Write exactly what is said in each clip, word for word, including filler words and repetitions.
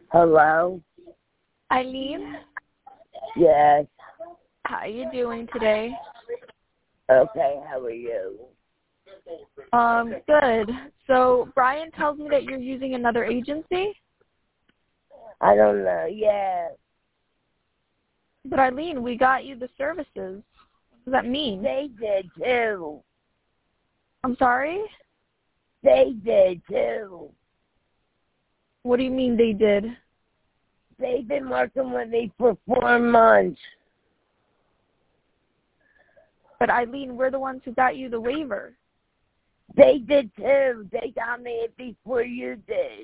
Hello? Eileen, Yes. how are you doing today? Okay, how are you? Um, good. So Brian tells me that you're using another agency? I don't know. Yeah. But Eileen, we got you the services. What does that mean? They did too. I'm sorry? They did too. What do you mean they did? They've been working with me for four months. But Eileen, we're the ones who got you the waiver. They did too. They got me it before you did.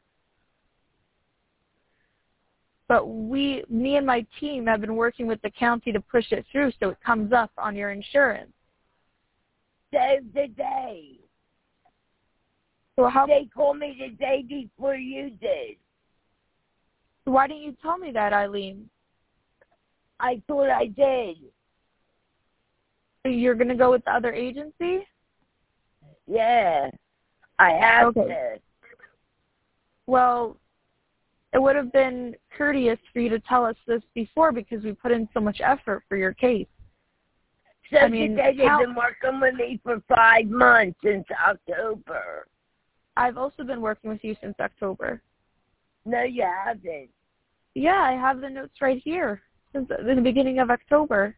But we, me and my team have been working with the county to push it through so it comes up on your insurance. Save the day. So how? They called me the day before you did. Why didn't you tell me that, Eileen? I thought I did. So you're going to go with the other agency? Yeah. I have Okay. to. Well, it would have been courteous for you to tell us this before because we put in so much effort for your case. So I mean, today they've how- been working with me for five months since October. I've also been working with you since October. No, you haven't. Yeah, I have the notes right here since the the beginning of October.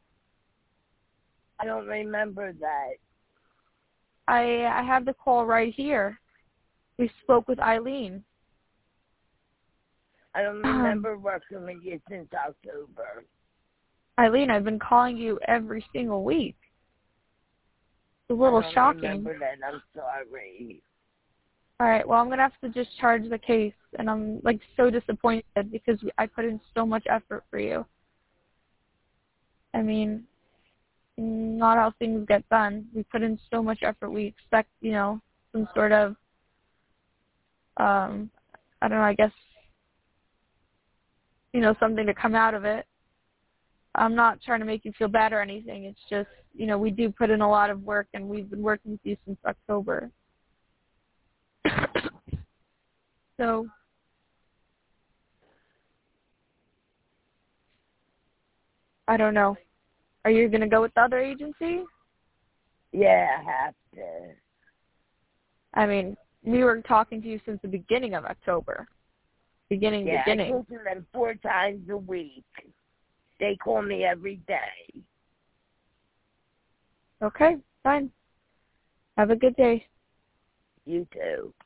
I don't remember that. I I have the call right here. We spoke with Eileen. I don't Um, remember working with you since October. Eileen, I've been calling you every single week. It's a little I don't shocking. remember that. I'm sorry. All right, well, I'm going to have to discharge the case, and I'm, like, so disappointed because I put in so much effort for you. I mean, not how things get done. We put in so much effort. We expect, you know, some sort of, um, I don't know, I guess, you know, something to come out of it. I'm not trying to make you feel bad or anything. It's just, you know, we do put in a lot of work, and we've been working with you since October. So, I don't know. Are you going to go with the other agency? Yeah, I have to. I mean, we were talking to you since the beginning of October. Beginning, Yeah, beginning. I talk to them four times a week. They call me every day. Okay, fine. Have a good day. You too.